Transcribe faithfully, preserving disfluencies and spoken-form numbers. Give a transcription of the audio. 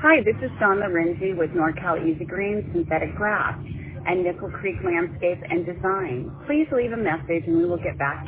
Hi, this is Dawn Lorenzi with NorCal Easy Green Synthetic Grass and Nickel Creek Landscape and Design. Please leave a message and we will get back